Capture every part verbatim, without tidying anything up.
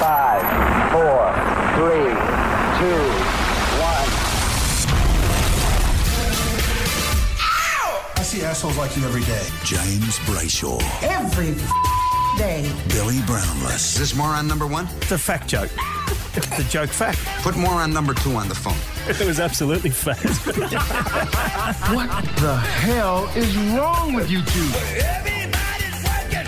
Five, four, three, two, one. I see assholes like you every day. James Brayshaw. Every day. Billy Brownless. Is this moron number one? It's a fact joke. It's a joke fact. Put moron number two on the phone. It was absolutely fact. What the hell is wrong with you two? Everybody's working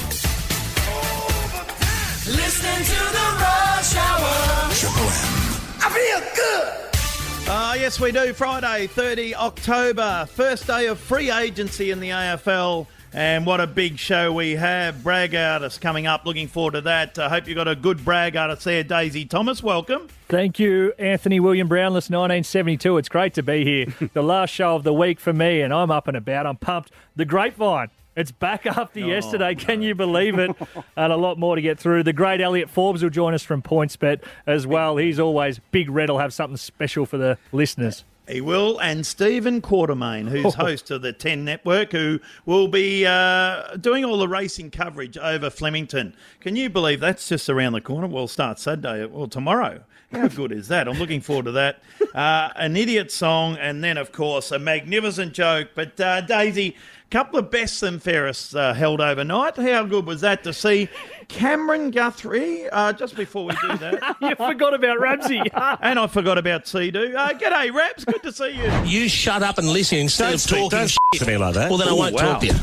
overtime. Listening to the Rush Hour. Triple M. I feel good. Uh, yes, we do. Friday, thirtieth of October, first day of free agency in the A F L. And what a big show we have. Brag artists coming up. Looking forward to that. I uh, hope you got a good brag artist there. Daisy Thomas, welcome. Thank you, Anthony William Brownless, nineteen seventy-two. It's great to be here. The last show of the week for me, and I'm up and about. I'm pumped. The Grapevine. It's back after oh, yesterday. No. Can you believe it? And a lot more to get through. The great Elliot Forbes will join us from PointsBet as well. He's always Big Red. Will have something special for the listeners. He will, and Stephen Quartermain, who's host of the ten Network, who will be uh, doing all the racing coverage over Flemington. Can you believe that's just around the corner? We'll start Saturday, well, tomorrow. How good is that? I'm looking forward to that. Uh, an idiot song, and then, of course, a magnificent joke. But, uh, Daisy, a couple of bests and fairest uh, held overnight. How good was that to see Cameron Guthrie, uh, just before we do that? You forgot about Ramsey. And I forgot about Sea-Doo. Uh, g'day, Rabs. Good to see you. You shut up and listen instead don't of speak, talking don't shit. to me like that. Well, then Ooh, I won't wow. talk to you.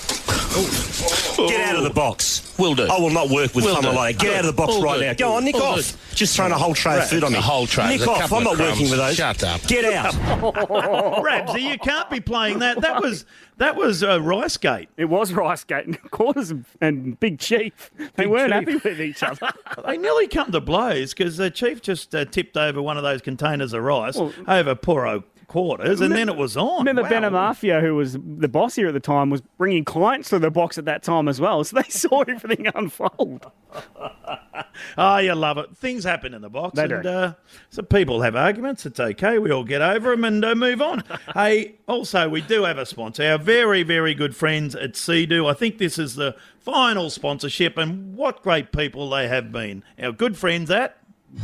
Ooh. Get out of the box. Will do. I will not work with Will someone do. like that. Get out of the box All right good. now. Go on, nick All off. good. Just throwing a whole tray of food on me. A whole tray. Nick There's a off. couple I'm of not working crumbs. with those. Shut up. Get out. Rabsy, you can't be playing that. That was that was uh, Ricegate. It was Ricegate and Quarters and Big Chief. They Big weren't Chief. happy with each other. They nearly come to blows because the Chief just uh, tipped over one of those containers of rice Well, over poor old Quarters, and then it was on. Remember Wow. Ben Amafia, who was the boss here at the time, was bringing clients to the box at that time as well, so they saw everything unfold. Oh, you love it. Things happen in the box, They and do. uh, so people have arguments. It's okay. We all get over them and uh, move on. Hey, also, we do have a sponsor. Our very, very good friends at Sea-Doo. I think this is the final sponsorship, and what great people they have been. Our good friends at...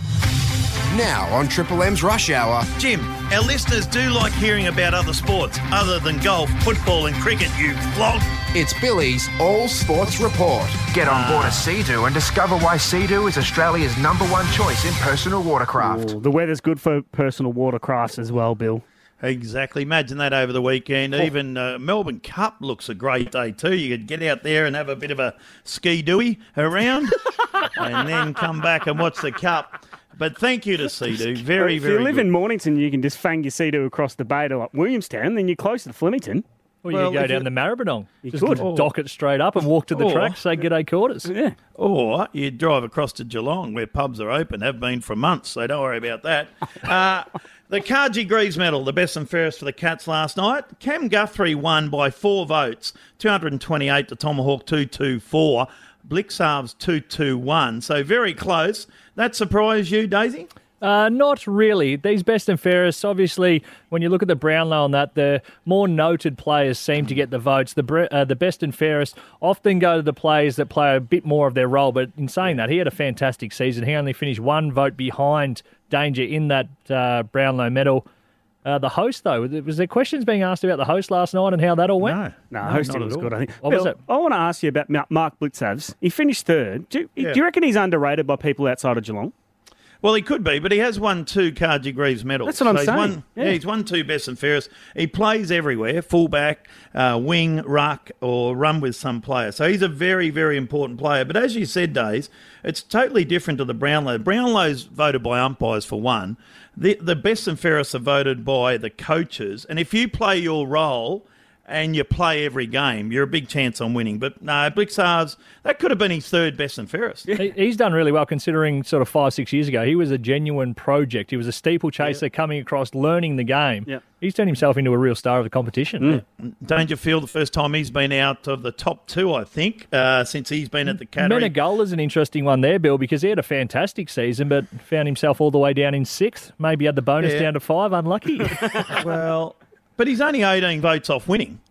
Now on Triple M's Rush Hour. Jim, our listeners do like hearing about other sports other than golf, football and cricket, you flog. It's Billy's All Sports Report. Get on board a Sea-Doo and discover why Sea-Doo is Australia's number one choice in personal watercraft. Ooh, the weather's good for personal watercrafts as well, Bill. Exactly. Imagine that over the weekend. Oh. Even uh, Melbourne Cup looks a great day too. You could get out there and have a bit of a ski-dooey around and then come back and watch the Cup. But thank you to Sea-Doo. Very, if very you live good. in Mornington, you can just fang your Sea-Doo across the bay to like Williamstown, then you're close to Flemington. Or you Well, could go if down you- the Maribyrnong. You Just could. dock it straight up and walk to the Or- track, say g'day Quarters. Yeah. Or you drive across to Geelong where pubs are open, have been for months, so don't worry about that. Uh, the Cargie Greaves medal, the best and fairest for the Cats last night. Cam Guthrie won by four votes, two hundred twenty-eight to Tomahawk two twenty-four. Blixarves two twenty-one, so very close. That surprised you, Daisy? Uh, not really. These best and fairest, obviously, when you look at the Brownlow on that, the more noted players seem to get the votes. The bre- uh, the best and fairest often go to the players that play a bit more of their role. But in saying that, he had a fantastic season. He only finished one vote behind Danger in that uh, Brownlow medal. Uh, the host, though, was there questions being asked about the host last night and how that all went? No. No, No, hosting not was at good, all. I think. What Bill, was it? I want to ask you about Ma- Mark Blitzavs. He finished third. Do, Yeah. do you reckon he's underrated by people outside of Geelong? Well, he could be, but he has won two Cargie Greaves medals. That's what I'm he's saying. Won, yeah. Yeah. he's won two best and fairest. He plays everywhere, fullback, uh, wing, ruck, or run with some player. So he's a very, very important player. But as you said, Days, it's totally different to the Brownlow. Brownlow's voted by umpires for one. The, the best and fairest are voted by the coaches. And if you play your role and you play every game, you're a big chance on winning. But no, Blixarves, that could have been his third best and fairest. He, he's done really well considering sort of five, six years ago. He was a genuine project. He was a steeplechaser coming across, learning the game. Yeah. He's turned himself into a real star of the competition. Dangerfield, the first time he's been out of the top two, I think, uh, since he's been at the Cattery. Menegola's an interesting one there, Bill, because he had a fantastic season, but found himself all the way down in sixth. Maybe had the bonus Yeah. down to five. Unlucky. Well, but he's only eighteen votes off winning.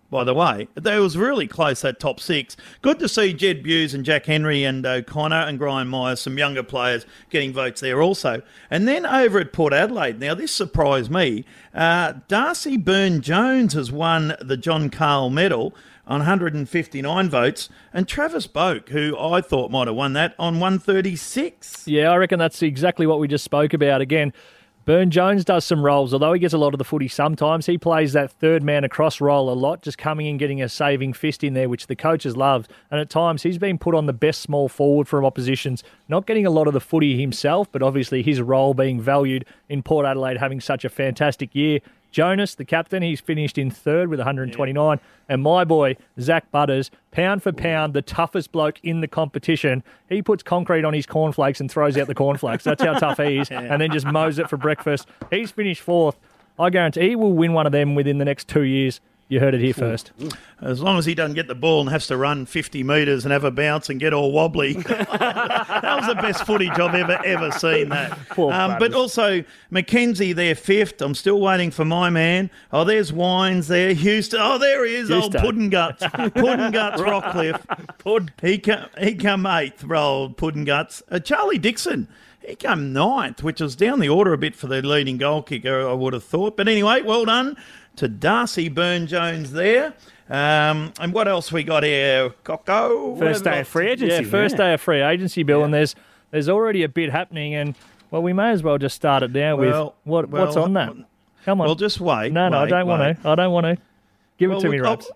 by the way. It was really close, that top six. Good to see Jed Buse and Jack Henry and O'Connor and Brian Myers, some younger players, getting votes there also. And then over at Port Adelaide, now this surprised me, uh, Darcy Byrne-Jones has won the John Carl Medal on one hundred fifty-nine votes, and Travis Boak, who I thought might have won that, on one thirty-six. Yeah, I reckon that's exactly what we just spoke about. Again, Byrne-Jones does some roles, although he gets a lot of the footy sometimes. He plays that third man across role a lot, just coming in, getting a saving fist in there, which the coaches love. And at times he's been put on the best small forward from oppositions, not getting a lot of the footy himself, but obviously his role being valued in Port Adelaide having such a fantastic year. Jonas, the captain, he's finished in third with one hundred twenty-nine. Yeah. And my boy, Zach Butters, pound for pound, the toughest bloke in the competition. He puts concrete on his cornflakes and throws out the cornflakes. That's how tough he is. Yeah. And then just mows it for breakfast. He's finished fourth. I guarantee he will win one of them within the next two years. You heard it here first. As long as he doesn't get the ball and has to run fifty metres and have a bounce and get all wobbly. That was the best footage I've ever, ever seen, that. Um, but also, Mackenzie there, fifth. I'm still waiting for my man. Oh, there's Wines there. Houston. Oh, there he is, Houston. Old Puddin' Guts. Puddin' Guts Rockcliffe. Pud. He come, he come eighth, old Puddin' Guts. Uh, Charlie Dixon. He came ninth, which was down the order a bit for the leading goal kicker, I would have thought. But anyway, well done to Darcy Byrne-Jones there. Um, and what else we got here, Coco? First day of free agency. Yeah, first yeah. day of free agency, Bill, yeah. and there's there's already a bit happening, and, well, we may as well just start it now well, with what well, what's on that. Come on. Well, just wait. No, no, wait, I don't wait. want to. I don't want to. Give well, it to we, me, Raps.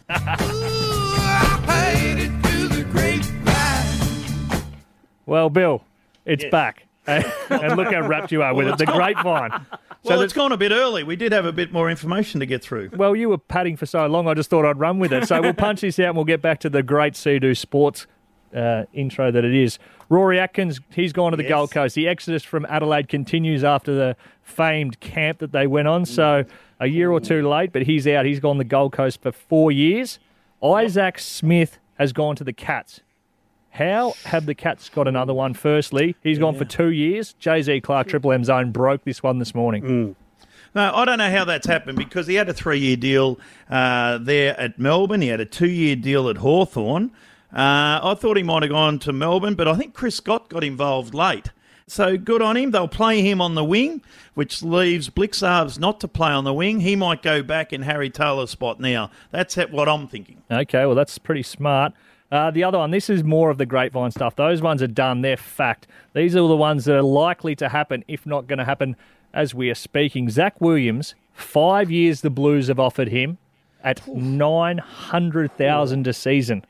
Well, Bill, it's yes. back. And look how wrapped you are with well, it. The grapevine. Well, so it's gone a bit early. We did have a bit more information to get through. Well, you were padding for so long, I just thought I'd run with it. So we'll punch this out and we'll get back to the great Sea-Doo Sports uh, intro that it is. Rory Atkins, he's gone to the yes. Gold Coast. The exodus from Adelaide continues after the famed camp that they went on. So a year or two late, but he's out. He's gone to the Gold Coast for four years. Isaac Smith has gone to the Cats. How have the Cats got another one? Firstly, he's gone yeah. for two years. Jay Z Clark, Triple M Zone, broke this one this morning. Mm. No, I don't know how that's happened because he had a three-year deal uh, there at Melbourne. He had a two-year deal at Hawthorn. Uh, I thought he might have gone to Melbourne, but I think Chris Scott got involved late. So good on him. They'll play him on the wing, which leaves Blixarves not to play on the wing. He might go back in Harry Taylor's spot now. That's what I'm thinking. Okay, well, that's pretty smart. Uh, the other one, this is more of the grapevine stuff. Those ones are done. They're fact. These are the ones that are likely to happen, if not going to happen as we are speaking. Zach Williams, five years the Blues have offered him at nine hundred thousand dollars a season.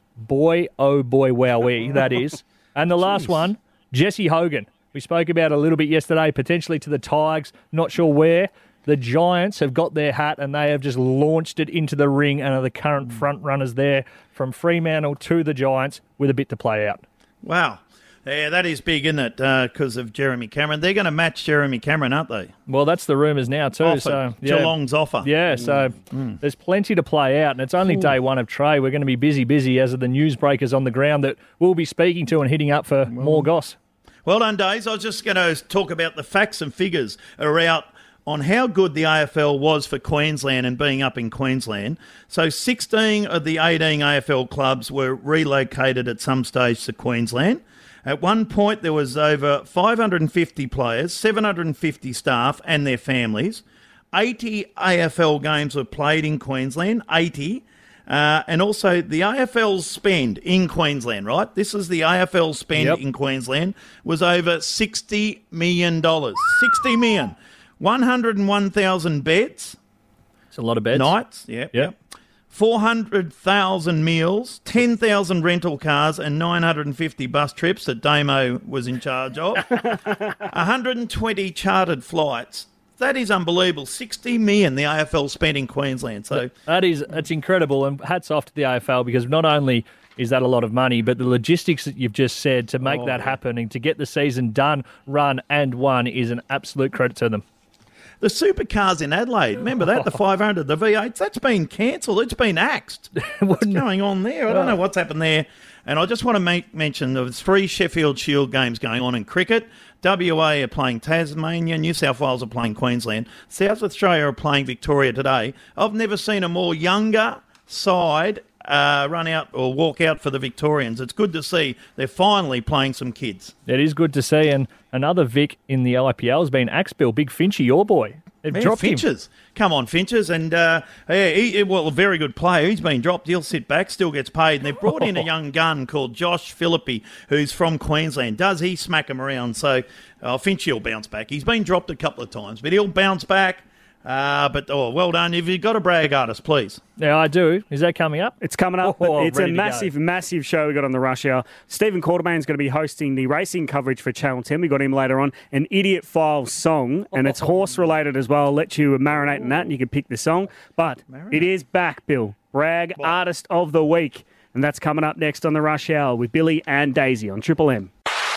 Boy, oh boy, wowee, that is. And the last Jeez. one, Jesse Hogan. We spoke about a little bit yesterday, potentially to the Tigers, not sure where. The Giants have got their hat and they have just launched it into the ring and are the current front runners there from Fremantle to the Giants with a bit to play out. Wow. Yeah, that is big, isn't it? Because uh, of Jeremy Cameron. They're going to match Jeremy Cameron, aren't they? Well, that's the rumours now too. Offered. So yeah. Geelong's offer. Yeah, so mm. there's plenty to play out and it's only Ooh. day one of trade. We're going to be busy, busy as are the newsbreakers on the ground that we'll be speaking to and hitting up for well, more goss. Well done, Days. I was just going to talk about the facts and figures around on how good the A F L was for Queensland and being up in Queensland. So sixteen of the eighteen A F L clubs were relocated at some stage to Queensland. At one point, there was over five hundred fifty players, seven hundred fifty staff and their families. eighty A F L games were played in Queensland, eighty. Uh, and also the A F L's spend in Queensland, right? This is the A F L spend yep. in Queensland, was over sixty million dollars. sixty million dollars. one hundred one thousand beds. It's a lot of beds. Nights, yeah. Yep. four hundred thousand meals, ten thousand rental cars and nine hundred fifty bus trips that Damo was in charge of. one hundred twenty chartered flights. That is unbelievable. sixty million dollars the A F L spent in Queensland. So that is, it's incredible, and hats off to the A F L because not only is that a lot of money, but the logistics that you've just said to make oh, that happen and to get the season done, run and won is an absolute credit to them. The supercars in Adelaide, remember that? The five hundred, the V eights, that's been cancelled. It's been axed. What's going on there? I don't know what's happened there. And I just want to make mention there's three Sheffield Shield games going on in cricket. W A are playing Tasmania, New South Wales are playing Queensland, South Australia are playing Victoria today. I've never seen a more younger side uh, run out or walk out for the Victorians. It's good to see they're finally playing some kids. It is good to see. And another Vic in the I P L has been Axe Bill, Big Finchy, your boy. They've Yeah, dropped Finches. him. Come on, Finches. And, uh, yeah, he, well, a very good player. He's been dropped. He'll sit back, still gets paid. And they've brought in a young gun called Josh Philippi, who's from Queensland. Does he smack him around? So uh, Finchy will bounce back. He's been dropped a couple of times, but he'll bounce back. Uh, but, oh, well done. If you've got a brag artist, please. Yeah, I do. Is that coming up? It's coming up. Oh, it's a ready to massive, go. massive show we got on the Rush Hour. Stephen Quartermain's going to be hosting the racing coverage for Channel ten. We got him later on. An Idiot Files song, and it's horse-related as well. I'll let you marinate in that, and you can pick the song. But it is back, Bill. Brag Artist of the Week. And that's coming up next on the Rush Hour with Billy and Daisy on Triple M.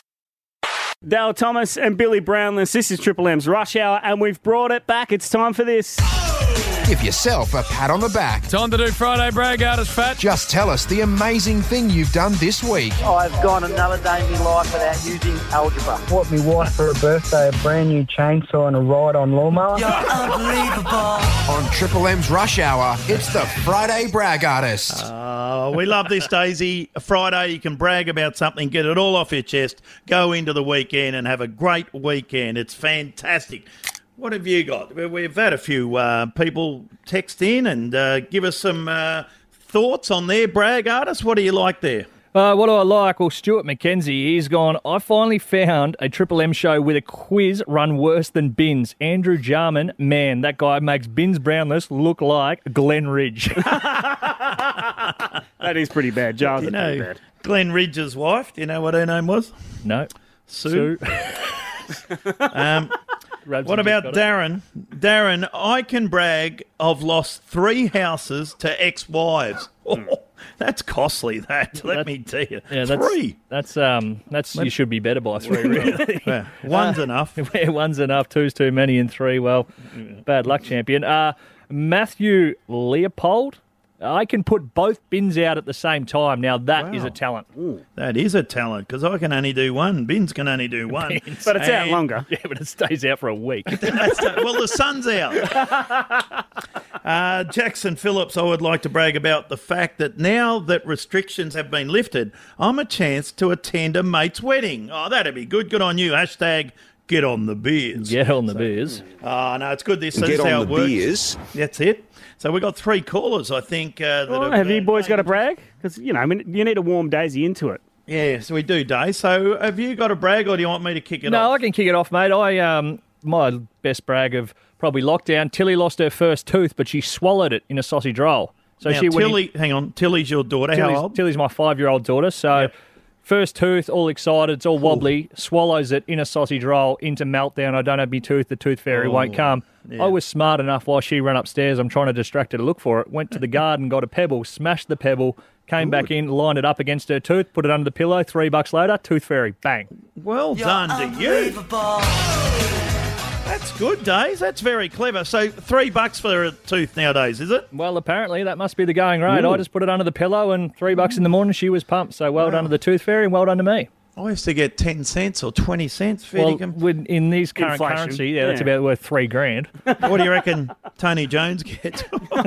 Dale Thomas and Billy Brownless. This is Triple M's Rush Hour, and we've brought it back. It's time for this. Give yourself a pat on the back. Time to do Friday Brag Artist Fat. Just tell us the amazing thing you've done this week. I've gone another day in my life without using algebra. Bought my wife for her birthday a brand new chainsaw and a ride-on lawnmower. You're unbelievable. On Triple M's Rush Hour, it's the Friday Brag Artist. Oh, we love this, Daisy. Friday, you can brag about something, get it all off your chest, go into the weekend and have a great weekend. It's fantastic. What have you got? We've had a few uh, people text in and uh, give us some uh, thoughts on their brag artists. What do you like there? Uh, what do I like? Well, Stuart McKenzie, he's gone, I finally found a Triple M show with a quiz run worse than Bins. Andrew Jarman, man, that guy makes Bins Brownless look like Glen Ridge. That is pretty bad. Giles, you is know, pretty bad. Glen Ridge's wife, do you know what her name was? No. Sue. Sue. um, what about Darren? Darren, I can brag I've lost three houses to ex-wives. Oh, that's costly, that, let That- me tell you. Yeah, that's, three. That's, um, that's, you should be better by three, really. Yeah, one's Uh, enough. Yeah, one's enough, two's too many, and three, well, bad luck, champion. Uh, Matthew Leopold, I can put both bins out at the same time. Now, that is Wow. a talent. That is a talent, because I can only do one. Bins can only do one. Bins. But it's out And- longer. Yeah, but it stays out for a week. That's the- well, the sun's out. Uh, Jackson Phillips, I would like to brag about the fact that now that restrictions have been lifted, I'm a chance to attend a mate's wedding. Oh, that'd be good. Good on you. Hashtag get on the beers. Get on the beers. Oh, no, it's good. This Get is on how the it works. beers. That's it. So we've got three callers, I think. Uh, that Well, have, have you uh, boys got a brag? Because, you know, I mean, you need to warm Daisy into it. Yeah, so we do, Dave. So have you got a brag, or do you want me to kick it No, off? I can kick it off, mate. I um, my best brag of probably lockdown. Tilly lost her first tooth, but she swallowed it in a sausage roll. So now, she went in- Tilly, hang on. Tilly's your daughter. Tilly's, How old? Tilly's my five-year-old daughter. So Yep. first tooth, all excited, it's all wobbly, swallows it in a sausage roll into meltdown. I don't have my tooth. The tooth fairy Oh, won't come. yeah. I was smart enough while she ran upstairs. I'm trying to distract her to look for it. Went to the garden, got a pebble, smashed the pebble, came back in, lined it up against her tooth, put it under the pillow. Three bucks later, tooth fairy, bang. Well done to you. That's good, Days. That's very clever. So three bucks for a tooth nowadays, is it? Well, apparently that must be the going rate. I just put it under the pillow, and three bucks in the morning, she was pumped. So well done to the tooth fairy, and well done to me. I used to get ten cents or twenty cents for Well, you can- with, in these current Inflation. currency, yeah, that's Yeah. about worth three grand. What do you reckon Tony Jones gets?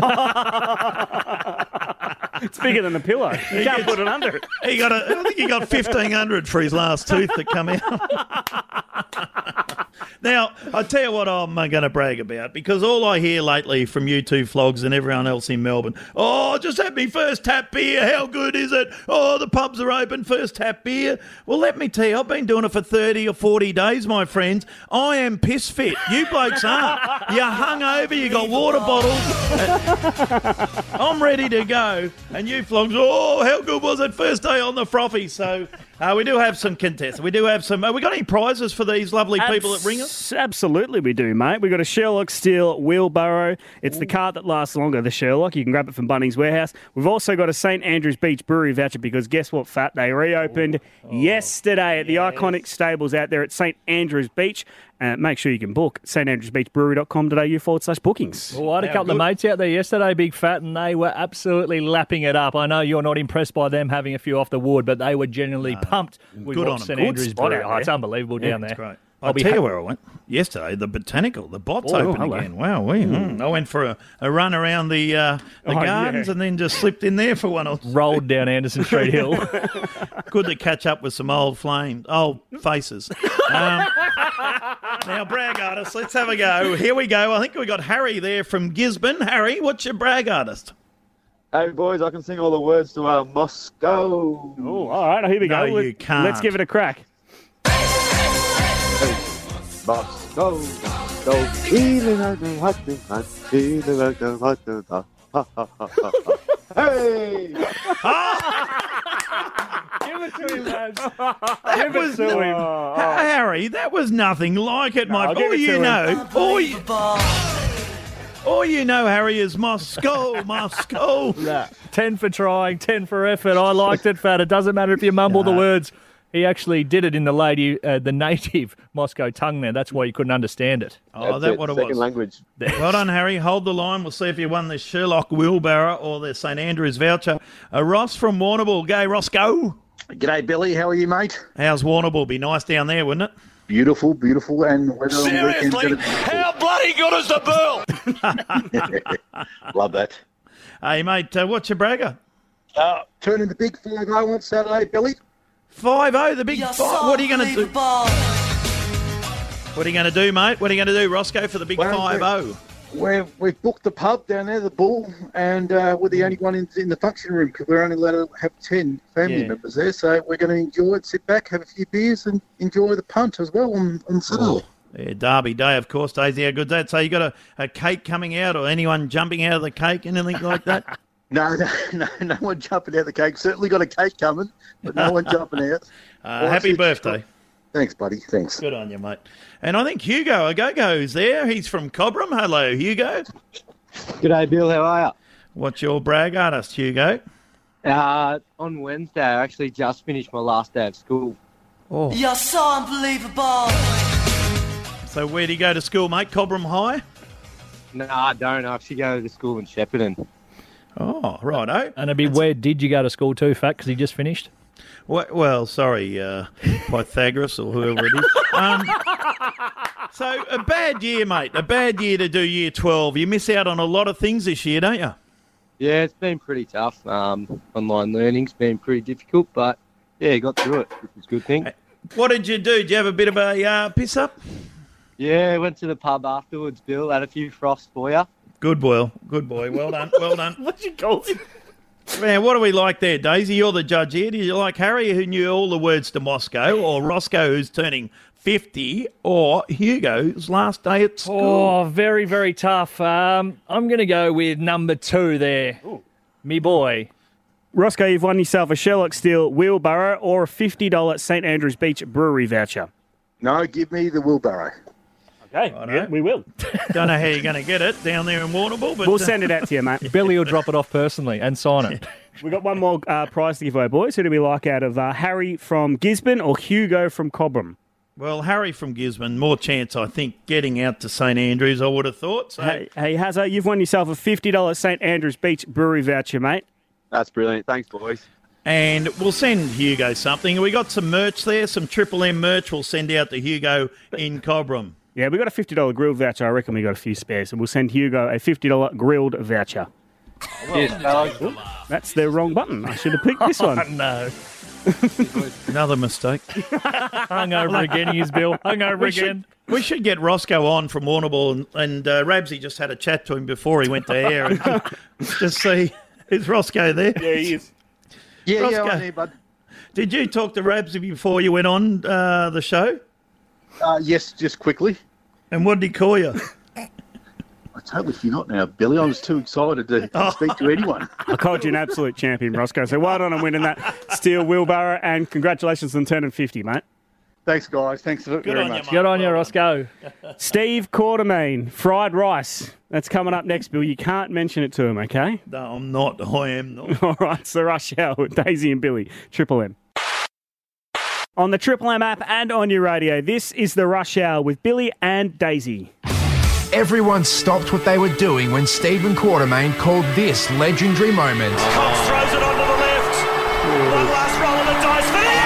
It's bigger than the pillow. You can't put it under it. He got a, I think he got fifteen hundred for his last tooth that come out. Now, I tell you what I'm going to brag about, because all I hear lately from you two flogs and everyone else in Melbourne, oh, just had me first tap beer, how good is it? Oh, the pubs are open, first tap beer. Well, let me tell you, I've been doing it for thirty or forty days, my friends. I am piss fit. You blokes aren't. You're hungover, you got water bottles. I'm ready to go. And you flogs, oh, how good was it first day on the frothy? So uh, we do have some contests. We do have some. Uh, we got any prizes for these lovely people that ring us? Absolutely we do, mate. We've got a Sherlock Steel wheelbarrow. It's the car that lasts longer, the Sherlock. You can grab it from Bunnings Warehouse. We've also got a Saint Andrews Beach Brewery voucher, because guess what, Fat? They reopened yesterday at the iconic stables out there at Saint Andrews Beach. Uh, make sure you can book st andrews beach brewery dot com dot a u forward slash bookings. Well, I had a couple of mates out there yesterday, Big Fat, and they were absolutely lapping it up. I know you're not impressed by them having a few off the wood, but they were genuinely pumped with good what on 'em. St Good Andrews spot Brewery. out Oh, it's there. unbelievable Yeah, down there. it's great. I'll I'll be tell ha- you where I went yesterday. The Botanical, the Bot's Oh, open hello. again. Wow, we, mm. I went for a, a run around the uh, the Oh, gardens yeah. and then just slipped in there for one or rolled down Anderson Street Hill. Good to catch up with some old flames, old faces. Um, now, brag artist, let's have a go. Here we go. I think we got Harry there from Gisborne. Harry, what's your brag artist? Hey, boys, I can sing all the words to uh, Moscow. Oh, all right. Here we No, go. you can't. Let's give it a crack. Moscow, Moscow, feeling like a hot thing, hot, feeling like a hot thing, hot, ha, ha, ha, ha, ha. Hey! Give it to him, lads. That was to him. Harry. That was nothing like it, my. I'll give All it you to him. know, all you, all you know, Harry, is Moscow, Moscow. Nah. ten for trying, ten for effort. I liked it, Fat. It doesn't matter if you mumble the words. He actually did it in the lady, uh, the native Moscow tongue there. That's why you couldn't understand it. Oh, that's what it Second was. language. Well done, Harry. Hold the line. We'll see if you won the Sherlock wheelbarrow or the St Andrews voucher. Uh, Ross from Warrnambool. Go, Ross, go. G'day, Billy. How are you, mate? How's Warrnambool? Be nice down there, wouldn't it? Beautiful, beautiful, and weather on the weekend's Seriously, going to be how bloody good is the bill? Love that. Hey, mate, uh, what's your bragger? Uh, turning the big five oh on Saturday, Billy. five oh, the big five. What are you going to do? What are you going to do, mate? What are you going to do, Roscoe, for the big Well, five oh? We've, we've booked the pub down there, the Bull, and uh, we're the only one in, in the function room because we're only allowed to have ten family Yeah. members there. So we're going to enjoy it, sit back, have a few beers, and enjoy the punt as well on, on Saturday. Yeah, Derby Day, of course, Daisy. How good's that? So you got a, a cake coming out or anyone jumping out of the cake, anything like that? No, no, no, no one jumping out of the cake. Certainly got a cake coming, but no one jumping out. Uh, Well, happy it's- birthday. Thanks, buddy. Thanks. Good on you, mate. And I think Hugo Agogo's there. He's from Cobram. Hello, Hugo. G'day, Bill. How are you? What's your brag artist, Hugo? Uh, on Wednesday, I actually just finished my last day of school. Oh. You're so unbelievable. So where do you go to school, mate? Cobram High? No, I don't. I actually go to school in Shepparton. Oh, righto. And it'd be where did you go to school too, Fat, because he just finished? Well, well sorry, uh, Pythagoras or whoever it is. Um, so a bad year, mate. A bad year to do year twelve. You miss out on a lot of things this year, don't you? Yeah, it's been pretty tough. Um, online learning's been pretty difficult, but yeah, got through it, which is a good thing. What did you do? Did you have a bit of a uh, piss up? Yeah, went to the pub afterwards, Bill. Had a few frosts for you. Good boy. Good boy. Well done. Well done. What'd you call it? Man, what do we like there, Daisy? You're the judge here. Do you like Harry, who knew all the words to Moscow, or Roscoe, who's turning fifty, or Hugo's last day at school? Oh, very, very tough. Um, I'm going to go with number two there. Me boy. Roscoe, you've won yourself a Sherlock Steel wheelbarrow or a fifty dollars St Andrews Beach Brewery voucher. No, give me the wheelbarrow. Okay, yeah, we will. Don't know how you're going to get it down there in Warrnambool, but We'll send it out to you, mate. Billy will drop it off personally and sign it. We've got one more uh, prize to give away, boys. Who do we like out of uh, Harry from Gisborne or Hugo from Cobram? Well, Harry from Gisborne, more chance, I think, getting out to St Andrews, I would have thought. So. Hey, hey Hazza, you've won yourself a fifty dollars St Andrews Beach Brewery voucher, mate. That's brilliant. Thanks, boys. And we'll send Hugo something. We got some merch there, some Triple M merch we'll send out to Hugo in Cobram. Yeah, we got a fifty dollars grill voucher. I reckon we got a few spares. So we'll send Hugo a fifty dollars grilled voucher. Yes, That's the wrong button. I should have picked this one. Oh, no. Another mistake. Hungover again, he's Bill. Hungover We again. should, we should get Roscoe on from Warrnambool, and, and uh, Rabsy just had a chat to him before he went to air and just see, is Roscoe there? Yeah, he is. Yeah, Roscoe, yeah, I'm here, bud. Did you talk to Rabsy before you went on uh, the show? Uh, yes, just quickly. And what did he call you? I totally forgot now, Billy. I was too excited to Oh. speak to anyone. I called you an absolute champion, Roscoe. So well done on winning that steel wheelbarrow, and congratulations on turning fifty, mate. Thanks, guys. Thanks very on you, much. mate. Good on you, Roscoe. Steve Quartermain, fried rice. That's coming up next, Bill. You can't mention it to him, okay? No, I'm not. I am not. All right, so rush hour with Daisy and Billy, Triple M. On the Triple M app and on your radio, this is the Rush Hour with Billy and Daisy. Everyone stopped what they were doing when Stephen Quartermain called this legendary moment. Cox throws it onto the left. One last roll of the dice for the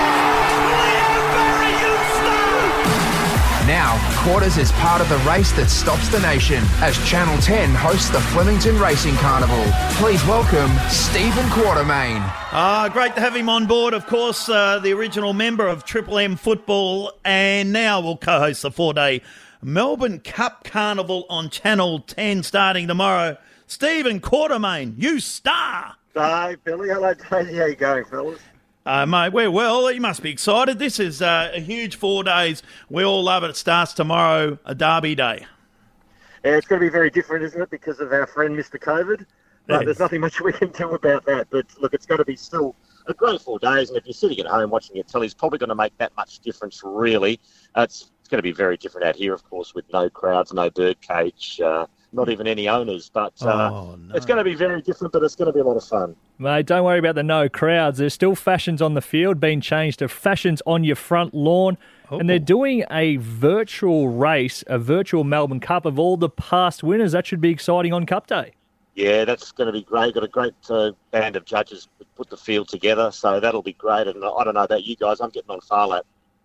Eagles! Liam Berry, you Now, Quarters is part of the race that stops the nation as Channel ten hosts the Flemington Racing Carnival. Please welcome Stephen Quartermain. Ah, great to have him on board. Of course, uh, the original member of Triple M Football, and now will co-host the four-day Melbourne Cup Carnival on Channel ten starting tomorrow. Stephen Quartermain, you star! Hi, Billy. Hello, Daisy. How you going, fellas? Uh, mate, we're well. You must be excited. This is uh, a huge four days. We all love it. It starts tomorrow, a Derby Day. Yeah, it's going to be very different, isn't it, because of our friend Mister COVID? But Yes. there's nothing much we can do about that. But, look, it's going to be still a great four days, and if you're sitting at home watching your telly, it's probably going to make that much difference, really. Uh, it's, it's going to be very different out here, of course, with no crowds, no birdcage, uh, not even any owners. But uh, Oh, no. it's going to be very different, but it's going to be a lot of fun. Mate, don't worry about the no crowds. There's still fashions on the field being changed to fashions on your front lawn. And they're doing a virtual race, a virtual Melbourne Cup of all the past winners. That should be exciting on Cup Day. Yeah, that's going to be great. Got a great uh, band of judges that put the field together, so that'll be great. And I don't know about you guys, I'm getting on Farlap.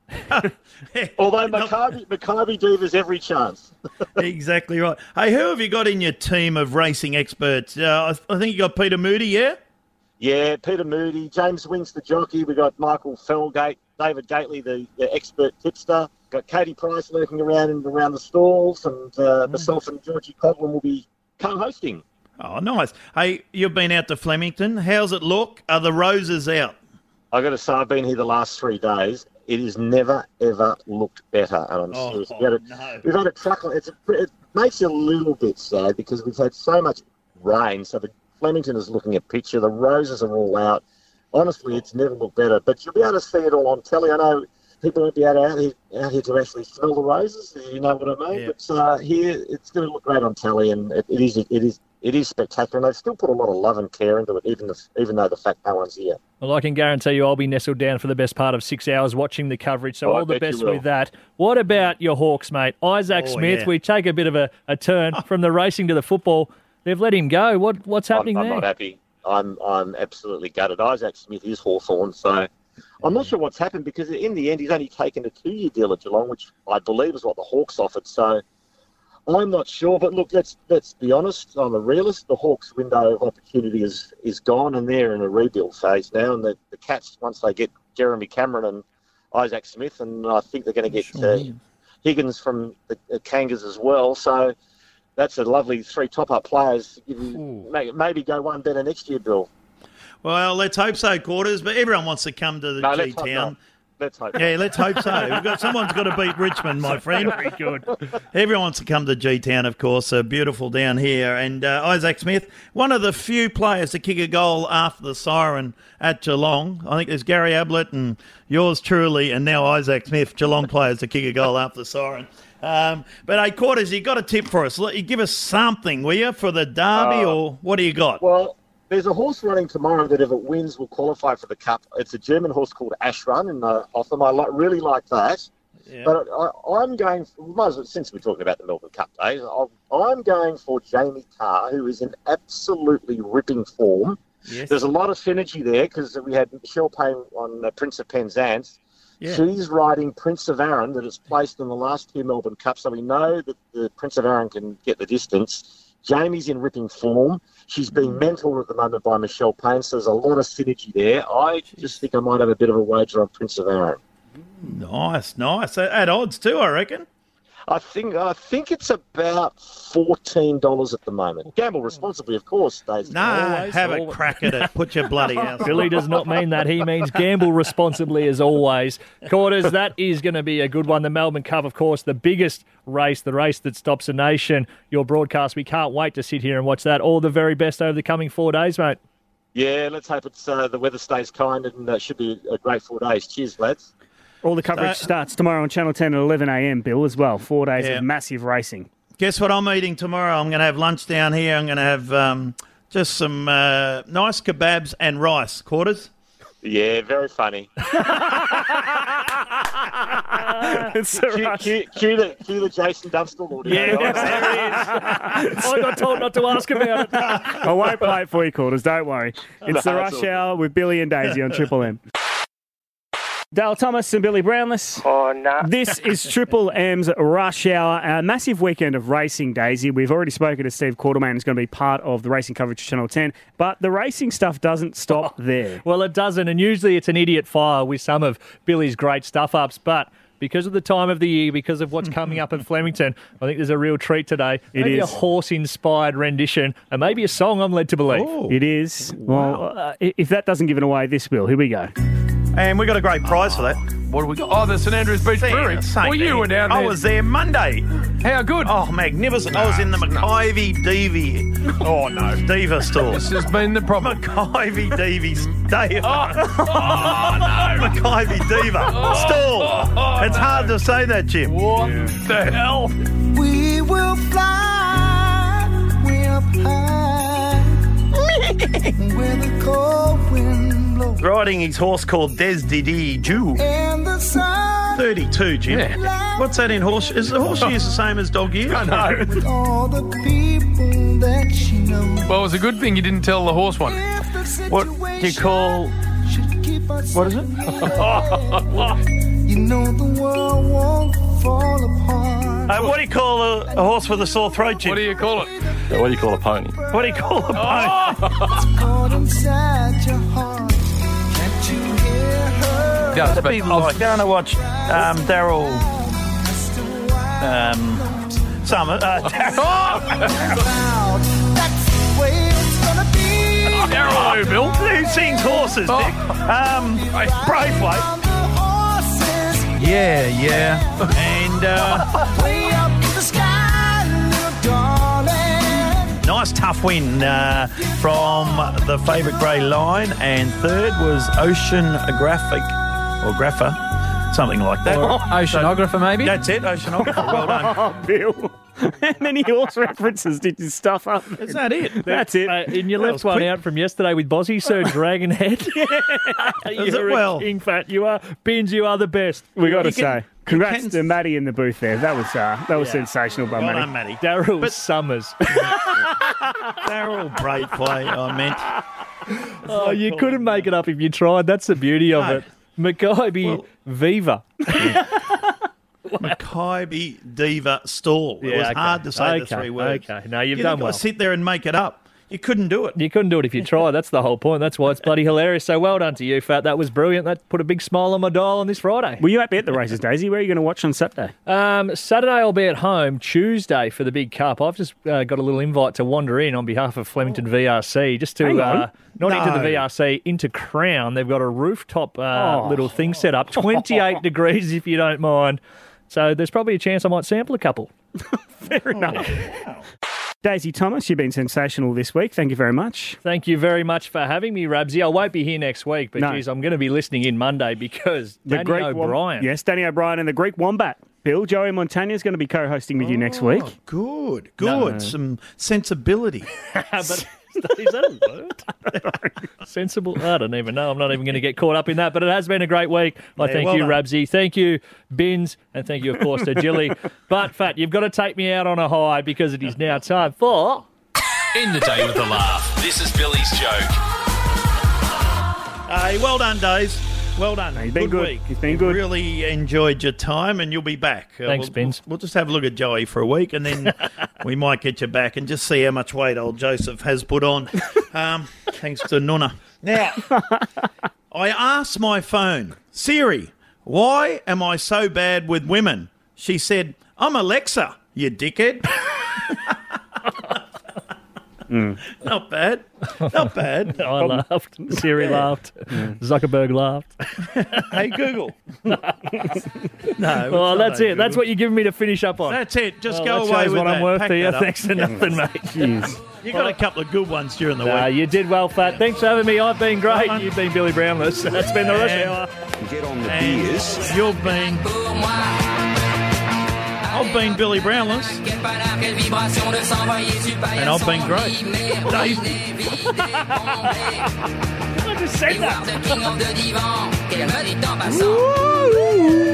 Although Maccabi, Maccabi do, there's every chance. Exactly right. Hey, who have you got in your team of racing experts? Uh, I, I think you got Peter Moody, yeah? Yeah, Peter Moody, James Wings, the jockey. We got Michael Felgate, David Gately, the, the expert tipster. Got Katie Price lurking around and around the stalls, and uh, myself and Georgie Coghlan will be co-hosting. Oh, nice. Hey, you've been out to Flemington. How's it look? Are the roses out? I got to say, I've been here the last three days. It has never, ever looked better, and I'm Oh, serious. We had a, no. We've had a truck. It's a, it makes you a little bit sad because we've had so much rain. So the Flemington is looking at picture. The roses are all out. Honestly, it's never looked better. But you'll be able to see it all on telly. I know people won't be able to out here, out here to actually smell the roses. You know what I mean? Yeah. But uh, here, it's going to look great on telly, and it, it is. It is. It is spectacular, and they've still put a lot of love and care into it, even if, even though the fact no one's here. Well, I can guarantee you I'll be nestled down for the best part of six hours watching the coverage, so Oh, I all the bet you best will. with that. What about your Hawks, mate? Isaac Oh, Smith, yeah. we take a bit of a, a turn from the racing to the football. They've let him go. What What's happening I'm, I'm there? not happy. I'm I'm absolutely gutted. Isaac Smith is Hawthorn, so I'm not sure what's happened because in the end he's only taken a two-year deal at Geelong, which I believe is what the Hawks offered. So I'm not sure, but look, let's let's be honest. I'm a realist. The Hawks' window of opportunity is is gone, and they're in a rebuild phase now. And the, the Cats, once they get Jeremy Cameron and Isaac Smith, and I think they're going to get Sure. uh, Higgins from the, the Kangas as well. So that's a lovely three top-up players. You can may- maybe go one better next year, Bill. Well, let's hope so, Quarters, but everyone wants to come to the No, let's hope G-Town. not. Let's hope. Yeah, let's hope so. We've got someone's got to beat Richmond, my friend. Very good. Everyone wants to come to G-Town, of course. Uh, beautiful down here. And uh, Isaac Smith, one of the few players to kick a goal after the siren at Geelong. I think there's Gary Ablett and yours truly, and now Isaac Smith, Geelong players to kick a goal after the siren. Um, but, hey, Quarters, you got a tip for us. Let you give us something, will you, for the derby, Uh, or what do you got? Well, there's a horse running tomorrow that if it wins will qualify for the Cup. It's a German horse called Ashrun in uh, Hotham. I like, really like that. Yeah. But I, I'm going, for, might as well, since we're talking about the Melbourne Cup days, I'll, I'm going for Jamie Carr, who is in absolutely ripping form. Yes. There's a lot of synergy there because we had Michelle Payne on uh, Prince of Penzance. Yeah. She's riding Prince of Arran that has placed in the last two Melbourne Cups, so we know that the Prince of Arran can get the distance. Jamie's in ripping form. She's being mentored at the moment by Michelle Payne, so there's a lot of synergy there. I just think I might have a bit of a wager on Prince of Arran. Nice, nice. At odds too, I reckon. I think I think it's about fourteen dollars at the moment. Gamble responsibly, of course, Dave. No, Always, have always. a crack at it. Put your bloody house. Billy does not mean that. He means gamble responsibly as always. Quarters, that is going to be a good one. The Melbourne Cup, of course, the biggest race, the race that stops a nation. Your broadcast, we can't wait to sit here and watch that. All the very best over the coming four days, mate. Yeah, let's hope it's uh, the weather stays kind and uh, should be a great four days. Cheers, lads. All the coverage Uh, starts tomorrow on Channel ten at eleven a m, Bill, as well. Four days Yeah. of massive racing. Guess what I'm eating tomorrow? I'm going to have lunch down here. I'm going to have um, just some uh, nice kebabs and rice. Quarters? Yeah, very funny. It's the cue, rush. cue, cue, the, cue the Jason Dunstall audio. Yeah, there he is. I got told not to ask about it. I won't play it for you, Quarters. Don't worry. It's No, the it's Rush all Hour with Billy and Daisy on Triple M. Dale Thomas and Billy Brownless. Oh, no. This is Triple M's Rush Hour, a massive weekend of racing, Daisy. We've already spoken to Steve Quartermain, who's going to be part of the racing coverage of Channel ten, but the racing stuff doesn't stop there. Well, it doesn't, and usually it's an idiot fire with some of Billy's great stuff-ups, but because of the time of the year, because of what's coming up at Flemington, I think there's a real treat today. It maybe is. a horse-inspired rendition, and maybe a song, I'm led to believe. Oh. It is. Well, uh, if that doesn't give it away, this will. Here we go. And we got a great prize for that. What do we got? Oh, the St Andrews Beach Brewery. Saint Well, you were down there. I was there Monday. How good? Oh, magnificent. I was in the Mackivy Deavy. Oh, no. Diva store. This has been the problem. Mackivy Deavy's Diva. Oh, oh no. Mackivy Diva stall. Oh, oh, it's no. hard to say that, Jim. What the hell? We will fly way up high where the cold wind blows Riding his horse called Des Didi Jew. and the sun thirty-two, Jim. Yeah. What's that in horse? Is the horse years the same as dog years? I know. with all the people that she knows. Well, it was a good thing you didn't tell the horse one. If the What do you call... should keep us What is it? you know the world won't fall apart. Uh, what do you call a, a horse with a sore throat, Jim? What do you call it? What do you call a pony? What do you call a pony? Oh! Caught inside your heart. Can't you hear her? Does, That'd but be I was- like going to watch um, Daryl... Um, Summer... Uh, Daryl... Loud. That's the way it's gonna be. Daryl who, Bill? Who sings horses, Oh. Dick? Um, Braithwaite. On the horses, Yeah, yeah. And uh, way up in the sky, little darling. nice tough win uh, from the favourite grey line. And third was Oceanographic, or Grapher, something like that. Oceanographer, maybe? That's it, Oceanographer. Well done. Oh, Bill. How many horse references did you stuff up? Is that it? That's it. Uh, and you That left was one quick. out from yesterday with Bozzy, Sir Dragonhead. Is it You're a well? king, Fat. You are. Bins, you are the best. We got to You can- say, congrats can- to Maddie in the booth there. That was uh, that was sensational by Well Maddie. done, Matty. Daryl But- Summers. Daryl Braithwaite, I meant. Oh, you couldn't make it up if you tried. That's the beauty of No. it. Mackay Well- Viva. Mackay Diva Stall. It was okay. hard to say the Okay, three words. Okay, no, you've You done done well. sit there and make it up. You couldn't do it. You couldn't do it if you tried. That's the whole point. That's why it's bloody hilarious. So well done to you, Fat. That was brilliant. That put a big smile on my dial on this Friday. Were you at at the races, Daisy? Where are you going to watch on Saturday? Um, Saturday I'll be at home. Tuesday for the big cup. I've just uh, got a little invite to wander in on behalf of Flemington V R C, just to Hang on. uh, not No. into the V R C, into Crown. They've got a rooftop uh, Oh. little thing set up, twenty-eight degrees if you don't mind. So there's probably a chance I might sample a couple. Fair enough. Daisy Thomas, you've been sensational this week. Thank you very much. Thank you very much for having me, Rabsy. I won't be here next week, but No. geez, I'm going to be listening in Monday because Danny Wom- O'Brien. yes, Danny O'Brien and the Greek Wombat. Bill, Joey Montagna is going to be co-hosting with you next week. Oh, good, good. No. Some sensibility. But is that a word? Sensible? I don't even know. I'm not even going to get caught up in that. But it has been a great week. I Yeah, thank well you, done. Rabsy. Thank you, Bins. And thank you, of course, to Jilly. But, Fat, you've got to take me out on a high because it is now time for... In the day with a laugh. This is Billy's joke. Hey, well done, Days. Well done. He's been good. week. He's been good. Really enjoyed your time, and you'll be back. Uh, Thanks, we'll, Bins. We'll, we'll just have a look at Joey for a week, and then we might get you back and just see how much weight old Joseph has put on. Um, thanks to Nuna. Now, I asked my phone, Siri, why am I so bad with women? She said, I'm Alexa, you dickhead. Mm. Not bad. Not bad. I laughed. Siri Yeah. laughed. Zuckerberg laughed. Hey, Google. no. it's Well, not that's hey, it. That's Google. what you're giving me to finish up on. That's it. Just Well, go that away shows with what that. I'm worth Pack to you. that up. Thanks to nothing, mate. Jeez. You got a couple of good ones during the Nah, week. you did well, Fat. Thanks for having me. I've been great. Well done. You've been Billy Brownless. That's been the Rush And- Hour. Get on the And beers. you've been. I've been Billy Brownless. And I've been great. Dave. I just said that. de divan, qu'elle me dit en passant.